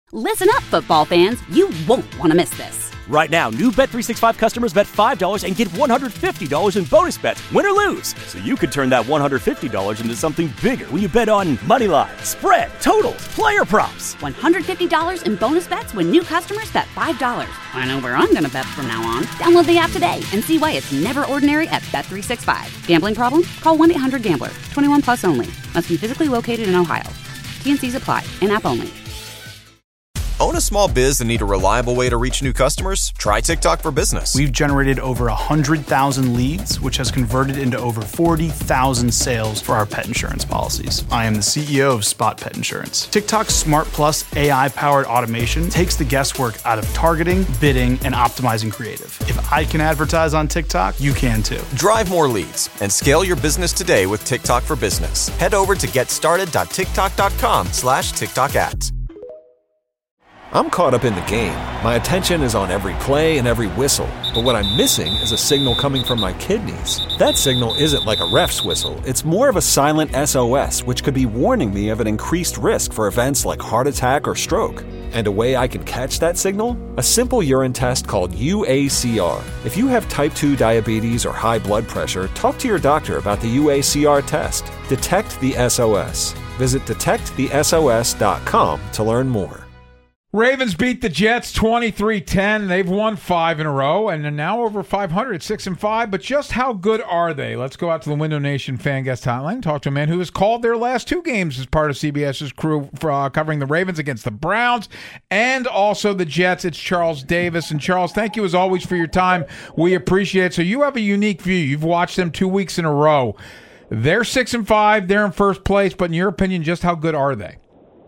Listen up, football fans. You won't want to miss this. Right now, new Bet365 customers bet $5 and get $150 in bonus bets, win or lose. So you could turn that $150 into something bigger when you bet on money line, spread, totals, player props. $150 in bonus bets when new customers bet $5. I know where I'm going to bet from now on. Download the app today and see why it's never ordinary at Bet365. Gambling problem? Call 1-800-GAMBLER. 21 plus only. Must be physically located in Ohio. T&Cs apply. In-app only. Own a small biz and need a reliable way to reach new customers? Try TikTok for Business. We've generated over 100,000 leads, which has converted into over 40,000 sales for our pet insurance policies. I am the CEO of Spot Pet Insurance. TikTok's Smart Plus AI-powered automation takes the guesswork out of targeting, bidding, and optimizing creative. If I can advertise on TikTok, you can too. Drive more leads and scale your business today with TikTok for Business. Head over to getstarted.tiktok.com/TikTok ads. I'm caught up in the game. My attention is on every play and every whistle. But what I'm missing is a signal coming from my kidneys. That signal isn't like a ref's whistle. It's more of a silent SOS, which could be warning me of an increased risk for events like heart attack or stroke. And a way I can catch that signal? A simple urine test called UACR. If you have type 2 diabetes or high blood pressure, talk to your doctor about the UACR test. Detect the SOS. Visit detectthesos.com to learn more. Ravens beat the Jets 23-10. They've won 5 in a row, and they're now over 500, 6-5. But just how good are they? Let's go out to the Window Nation fan guest hotline, talk to a man who has called their last 2 games as part of CBS's crew for covering the Ravens against the Browns and also the Jets. It's Charles Davis. And Charles, thank you as always for your time. We appreciate it. So you have a unique view. You've watched them 2 weeks in a row. They're 6-5. They're in first place. But in your opinion, just how good are they?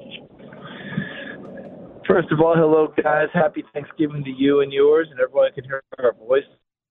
First of all, hello, guys. Happy Thanksgiving to you and yours, and everyone can hear our voice.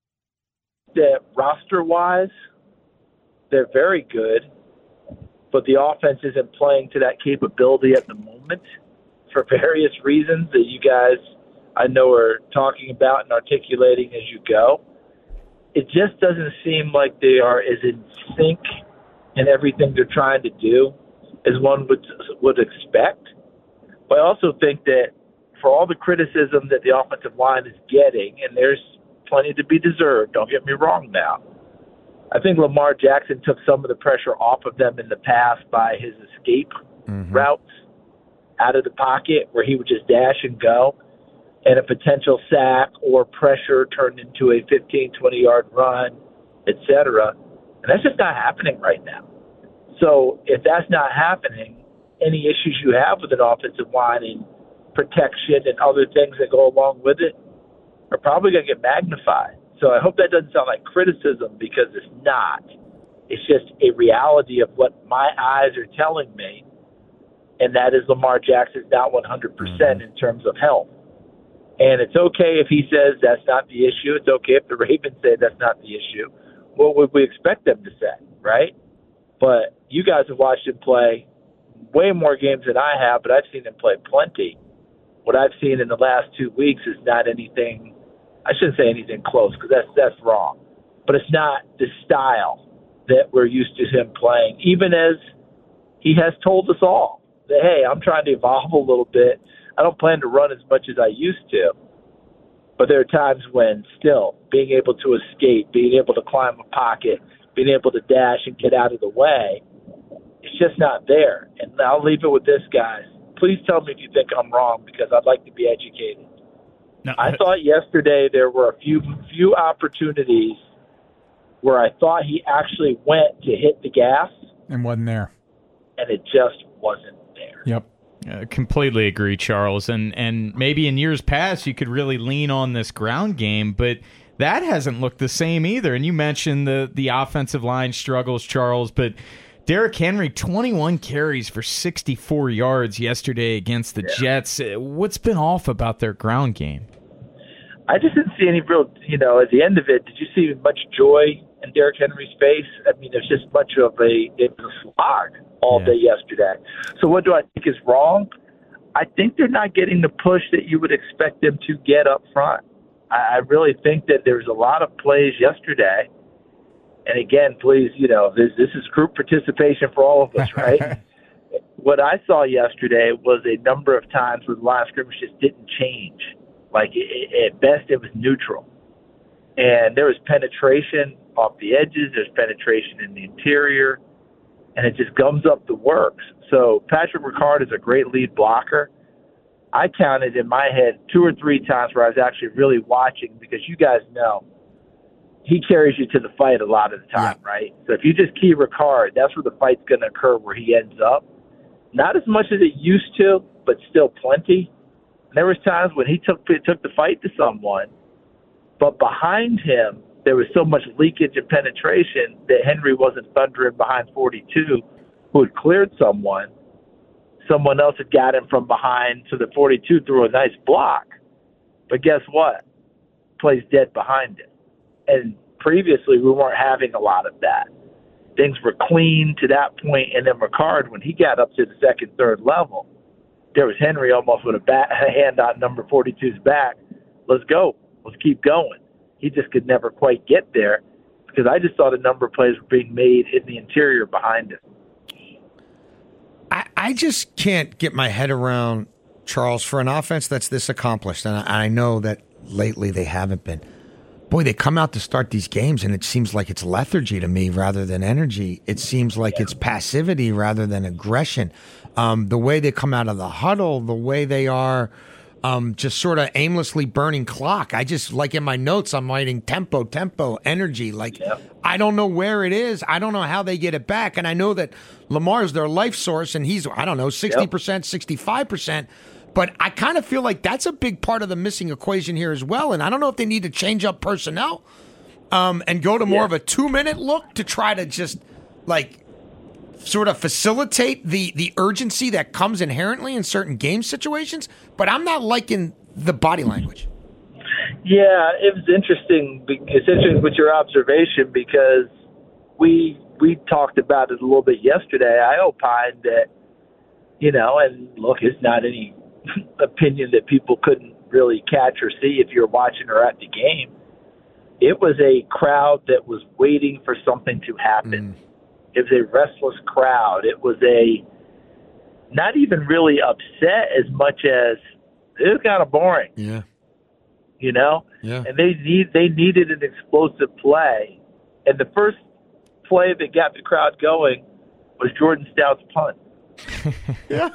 That roster-wise, they're very good, but the offense isn't playing to that capability at the moment for various reasons that you guys, I know, are talking about and articulating as you go. It just doesn't seem like they are as in sync in everything they're trying to do as one would expect. But I also think that for all the criticism that the offensive line is getting, and there's plenty to be deserved, don't get me wrong now, I think Lamar Jackson took some of the pressure off of them in the past by his escape routes out of the pocket where he would just dash and go, and a potential sack or pressure turned into a 15, 20-yard run, etc. And that's just not happening right now. So if that's not happening, any issues you have with an offensive line and protection and other things that go along with it are probably going to get magnified. So I hope that doesn't sound like criticism, because it's not. It's just a reality of what my eyes are telling me, and that is Lamar Jackson's not 100% in terms of health. And it's okay if he says that's not the issue. It's okay if the Ravens say that's not the issue. What would we expect them to say, right? But you guys have watched him play way more games than I have, but I've seen him play plenty. What I've seen in the last 2 weeks is not anything, I shouldn't say anything close, because that's wrong. But it's not the style that we're used to him playing, even as he has told us all that, hey, I'm trying to evolve a little bit. I don't plan to run as much as I used to. But there are times when still being able to escape, being able to climb a pocket, being able to dash and get out of the way, it's just not there. And I'll leave it with this, guys. Please tell me if you think I'm wrong, because I'd like to be educated. No. I thought yesterday there were a few opportunities where I thought he actually went to hit the gas. And wasn't there. And it just wasn't there. Yep. Completely agree, Charles. And maybe in years past you could really lean on this ground game, but that hasn't looked the same either. And you mentioned the offensive line struggles, Charles, but Derrick Henry, 21 carries for 64 yards yesterday against the Jets. What's been off about their ground game? I just didn't see any real, at the end of it, did you see much joy in Derrick Henry's face? I mean, there's just much of it was a slog all day yesterday. So what do I think is wrong? I think they're not getting the push that you would expect them to get up front. I really think that there's a lot of plays yesterday. And again, please, this is group participation for all of us, right? what I saw yesterday was a number of times where the line of scrimmage just didn't change. Like, at best, it was neutral. And there was penetration off the edges. There's penetration in the interior. And it just gums up the works. So Patrick Ricard is a great lead blocker. I counted in my head 2 or 3 times where I was actually really watching, because you guys know he carries you to the fight a lot of the time, right? So if you just key Ricard, that's where the fight's going to occur, where he ends up. Not as much as it used to, but still plenty. And there was times when he took the fight to someone, but behind him there was so much leakage and penetration that Henry wasn't thundering behind 42, who had cleared someone. Someone else had got him from behind, so the 42 threw a nice block. But guess what? Plays dead behind it. And previously we weren't having a lot of that. Things were clean to that point, and then Ricard, when he got up to the second, third level, there was Henry almost with a hand on number 42's back. Let's go. Let's keep going. He just could never quite get there, because I just thought a number of plays were being made in the interior behind him. I just can't get my head around, Charles, for an offense that's this accomplished, and I know that lately they haven't been. Boy, they come out to start these games, and it seems like it's lethargy to me rather than energy. It seems like it's passivity rather than aggression. The way they come out of the huddle, the way they are just sort of aimlessly burning clock. I just, like in my notes, I'm writing tempo, energy. Like, I don't know where it is. I don't know how they get it back. And I know that Lamar's their life source, and he's, 60%, 65%. But I kind of feel like that's a big part of the missing equation here as well. And I don't know if they need to change up personnel and go to more of a 2-minute look to try to just, like, sort of facilitate the urgency that comes inherently in certain game situations. But I'm not liking the body language. Yeah, it was interesting. It's interesting with your observation, because we talked about it a little bit yesterday. I opined that, and look, it's not any opinion that people couldn't really catch or see if you're watching or at the game. It was a crowd that was waiting for something to happen. It was a restless crowd. It was not even really upset as much as it was kind of boring. Yeah. Yeah. And they needed an explosive play. And the first play that got the crowd going was Jordan Stout's punt. Yeah.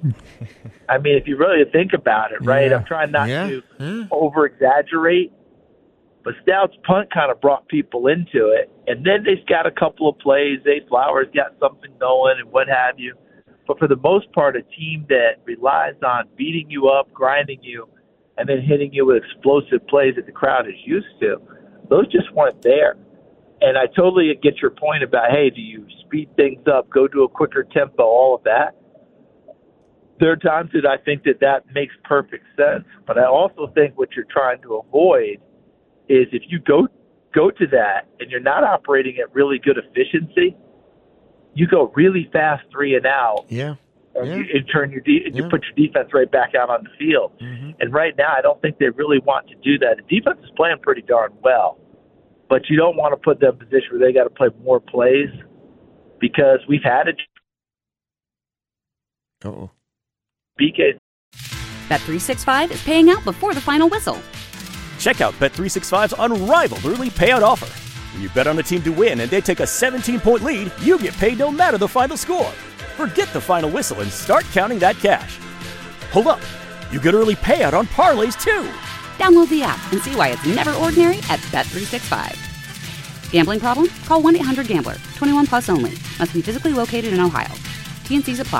I mean, if you really think about it, right? I'm trying not to over-exaggerate, but Stout's punt kind of brought people into it. And then they've got a couple of plays. Zay Flowers got something going and what have you. But for the most part, a team that relies on beating you up, grinding you, and then hitting you with explosive plays that the crowd is used to, those just weren't there. And I totally get your point about, hey, do you speed things up, go to a quicker tempo, all of that. There are times that I think that makes perfect sense. But I also think what you're trying to avoid is if you go to that and you're not operating at really good efficiency, you go really fast 3 and out. Yeah. And you put your defense right back out on the field. And right now, I don't think they really want to do that. The defense is playing pretty darn well, but you don't want to put them in a position where they got to play more plays, because we've had it. BK. Bet365 is paying out before the final whistle. Check out Bet365's unrivaled early payout offer. When you bet on a team to win and they take a 17-point lead, you get paid no matter the final score. Forget the final whistle and start counting that cash. Hold up. You get early payout on parlays, too. Download the app and see why it's never ordinary at Bet365. Gambling problem? Call 1-800-GAMBLER. 21 plus only. Must be physically located in Ohio. T&Cs apply.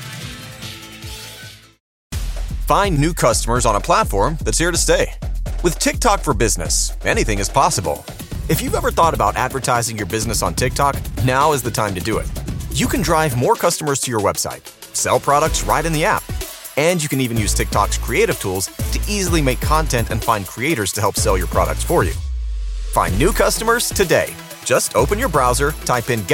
Find new customers on a platform that's here to stay. With TikTok for Business, anything is possible. If you've ever thought about advertising your business on TikTok, now is the time to do it. You can drive more customers to your website, sell products right in the app, and you can even use TikTok's creative tools to easily make content and find creators to help sell your products for you. Find new customers today. Just open your browser, type in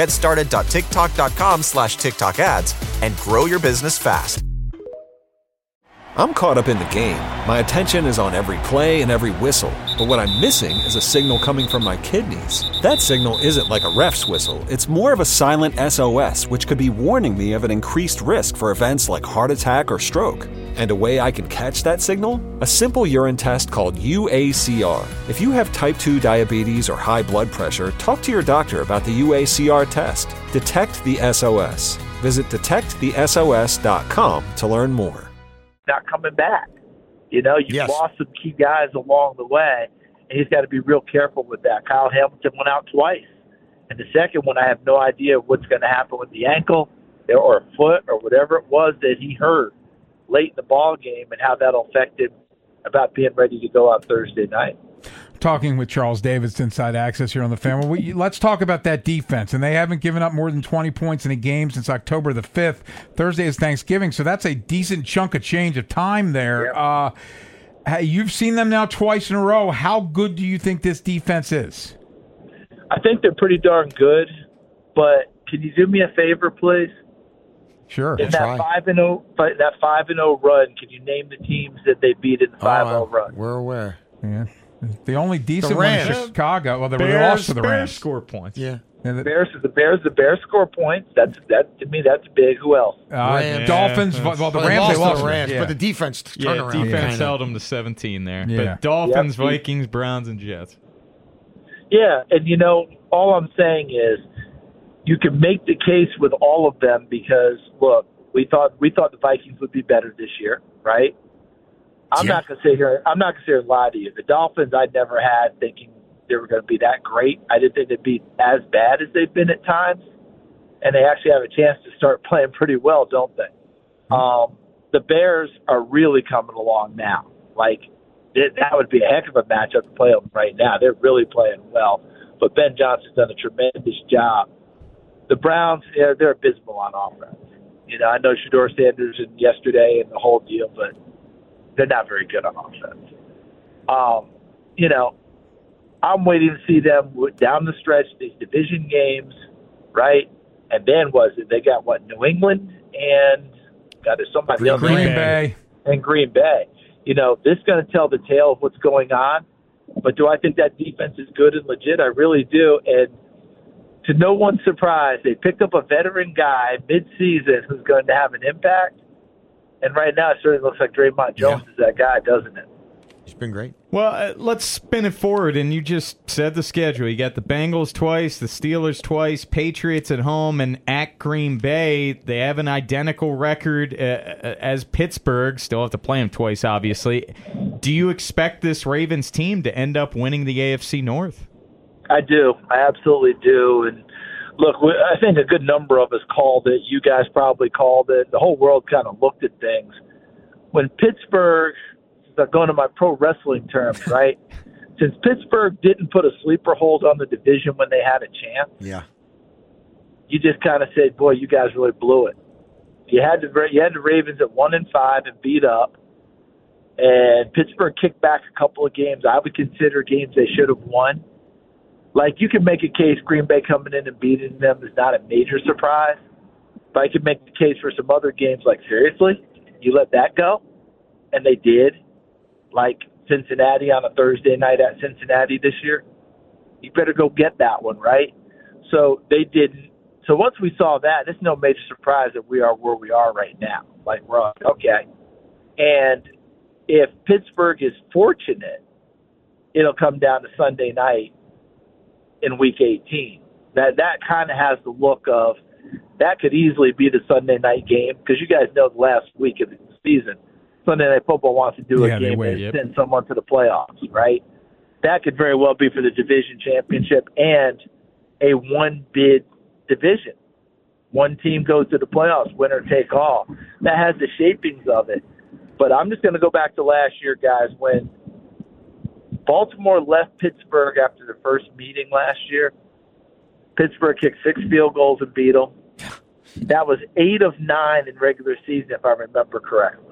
getstarted.tiktok.com/TikTok ads, and grow your business fast. I'm caught up in the game. My attention is on every play and every whistle. But what I'm missing is a signal coming from my kidneys. That signal isn't like a ref's whistle. It's more of a silent SOS, which could be warning me of an increased risk for events like heart attack or stroke. And a way I can catch that signal? A simple urine test called UACR. If you have type 2 diabetes or high blood pressure, talk to your doctor about the UACR test. Detect the SOS. Visit detectthesos.com to learn more. Not coming back. You know, you've lost some key guys along the way, and he's got to be real careful with that. Kyle Hamilton went out twice. And the second one, I have no idea what's going to happen with the ankle or a foot or whatever it was that he hurt late in the ball game and how that'll affect him about being ready to go out Thursday night. Talking with Charles Davis, Inside Access here on the Fan. Well, let's talk about that defense. And they haven't given up more than 20 points in a game since October the 5th. Thursday is Thanksgiving, so that's a decent chunk of change of time there. Yep. You've seen them now twice in a row. How good do you think this defense is? I think they're pretty darn good, but can you do me a favor, please? Sure. In that 5-0 run, can you name the teams that they beat in the 5-0 run? We're aware. Yeah. The only decent one is Chicago. Well, they lost to the Rams. Bears score points. Yeah. The Bears score points. That to me, that's big. Who else? Dolphins. Well, the Rams. They lost the Rams, but the defense turned around. Defense held them to 17 there. Yeah. But Dolphins, Vikings, Browns, and Jets. Yeah, and all I'm saying is you can make the case with all of them because look, we thought the Vikings would be better this year, right? I'm not gonna sit here and lie to you. The Dolphins I never had thinking they were going to be that great. I didn't think they'd be as bad as they've been at times, and they actually have a chance to start playing pretty well, don't they? The Bears are really coming along now. Like that would be a heck of a matchup to play them right now. They're really playing well, but Ben Johnson's done a tremendous job. The Browns, they're abysmal on offense. I know Shedeur Sanders and yesterday and the whole deal, but they're not very good on offense. I'm waiting to see them down the stretch, these division games, right? And then they got New England and there's somebody else. Green Bay. And Green Bay. This is going to tell the tale of what's going on. But do I think that defense is good and legit? I really do. And to no one's surprise, they picked up a veteran guy mid-season who's going to have an impact. And right now, it certainly looks like Draymond Jones is that guy, doesn't it? He's been great. Well, let's spin it forward, and you just said the schedule. You got the Bengals twice, the Steelers twice, Patriots at home, and at Green Bay. They have an identical record as Pittsburgh. Still have to play them twice, obviously. Do you expect this Ravens team to end up winning the AFC North? I do. I absolutely do. And look, I think a good number of us called it. You guys probably called it. The whole world kind of looked at things. When Pittsburgh, going to my pro wrestling terms, right? Since Pittsburgh didn't put a sleeper hold on the division when they had a chance, you just kind of said, boy, you guys really blew it. You had the Ravens at 1-5 and beat up, and Pittsburgh kicked back a couple of games I would consider games they should have won. Like, you can make a case Green Bay coming in and beating them is not a major surprise, but I could make the case for some other games like, seriously? You let that go? And they did. Like Cincinnati on a Thursday night at Cincinnati this year. You better go get that one, right? So they didn't. So once we saw that, it's no major surprise that we are where we are right now. Like, we're like, okay. And if Pittsburgh is fortunate, it'll come down to Sunday night in Week 18. That kind of has the look of that could easily be the Sunday night game because you guys know the last week of the season, Sunday Night Football wants to do a game and send someone to the playoffs, right? That could very well be for the division championship and a one-bid division. One team goes to the playoffs, winner take all. That has the shapings of it. But I'm just going to go back to last year, guys, when Baltimore left Pittsburgh after the first meeting last year. Pittsburgh kicked 6 field goals and beat them. That was 8 of 9 in regular season, if I remember correctly.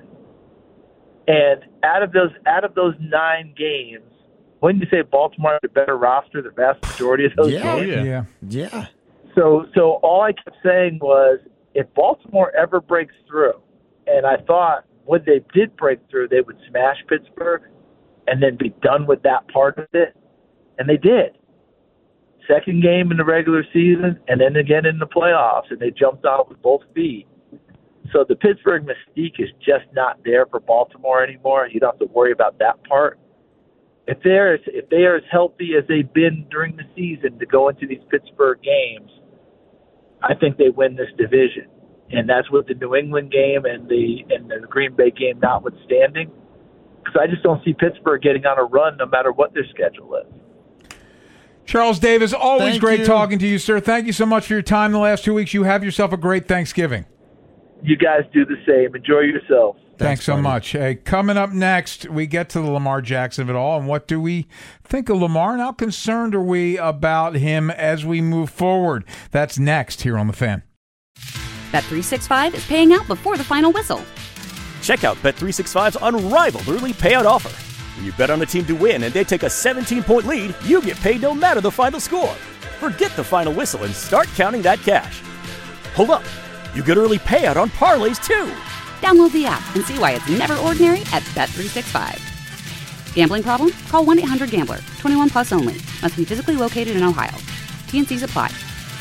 And out of those 9 games, wouldn't you say Baltimore had a better roster the vast majority of those games? Yeah. So all I kept saying was, if Baltimore ever breaks through, and I thought when they did break through, they would smash Pittsburgh and then be done with that part of it. And they did. Second game in the regular season and then again in the playoffs, and they jumped out with both feet. So the Pittsburgh mystique is just not there for Baltimore anymore. You don't have to worry about that part. If they are as healthy as they've been during the season to go into these Pittsburgh games, I think they win this division. And that's with the New England game and the Green Bay game notwithstanding. Because I just don't see Pittsburgh getting on a run no matter what their schedule is. Charles Davis, always Thank great you. talking to you, sir. Thank you so much for your time the last 2 weeks. You have yourself a great Thanksgiving. You guys do the same. Enjoy yourself. Thanks so buddy. much. Hey, coming up next, we get to the Lamar Jackson of it all. And what do we think of Lamar? And how concerned are we about him as we move forward? That's next here on The Fan. Bet365 is paying out before the final whistle. Check out Bet365's unrivaled early payout offer. When you bet on a team to win and they take a 17-point lead, you get paid no matter the final score. Forget the final whistle and start counting that cash. Hold up. You get early payout on parlays, too. Download the app and see why it's never ordinary at Bet365. Gambling problem? Call 1-800-GAMBLER. 21 plus only. Must be physically located in Ohio. T&Cs apply.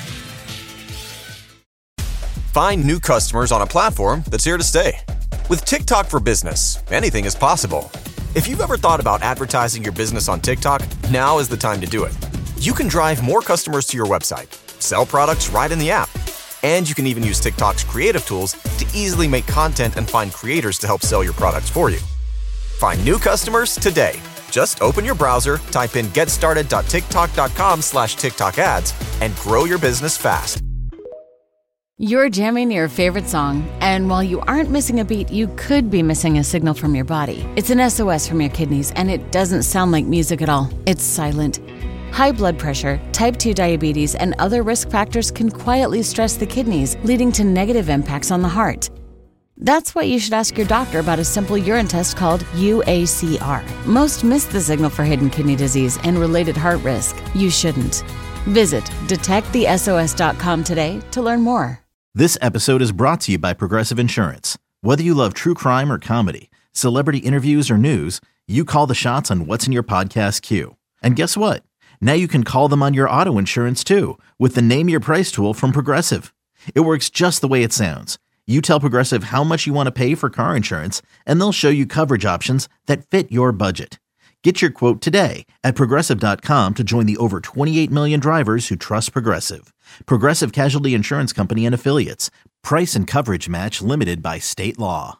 Find new customers on a platform that's here to stay. With TikTok for Business, anything is possible. If you've ever thought about advertising your business on TikTok, now is the time to do it. You can drive more customers to your website, sell products right in the app, and you can even use TikTok's creative tools to easily make content and find creators to help sell your products for you. Find new customers today. Just open your browser, type in getstarted.tiktok.com/TikTok ads, and grow your business fast. You're jamming your favorite song, and while you aren't missing a beat, you could be missing a signal from your body. It's an SOS from your kidneys, and it doesn't sound like music at all. It's silent. High blood pressure, type 2 diabetes, and other risk factors can quietly stress the kidneys, leading to negative impacts on the heart. That's why you should ask your doctor about a simple urine test called UACR. Most miss the signal for hidden kidney disease and related heart risk. You shouldn't. Visit detectthesos.com today to learn more. This episode is brought to you by Progressive Insurance. Whether you love true crime or comedy, celebrity interviews or news, you call the shots on what's in your podcast queue. And guess what? Now you can call them on your auto insurance too with the Name Your Price tool from Progressive. It works just the way it sounds. You tell Progressive how much you want to pay for car insurance, and they'll show you coverage options that fit your budget. Get your quote today at Progressive.com to join the over 28 million drivers who trust Progressive. Progressive Casualty Insurance Company and Affiliates. Price and coverage match limited by state law.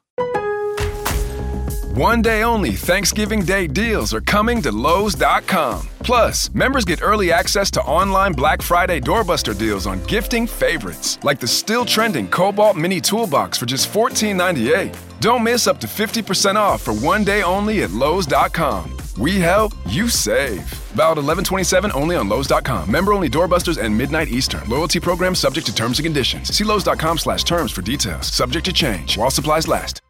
One day only Thanksgiving Day deals are coming to Lowe's.com. Plus, members get early access to online Black Friday doorbuster deals on gifting favorites, like the still trending Cobalt Mini Toolbox for just $14.98. Don't miss up to 50% off for one day only at Lowe's.com. We help, you save. Valid 11/27 only on Lowe's.com. Member only doorbusters and midnight Eastern. Loyalty program subject to terms and conditions. See Lowe's.com/terms for details. Subject to change while supplies last.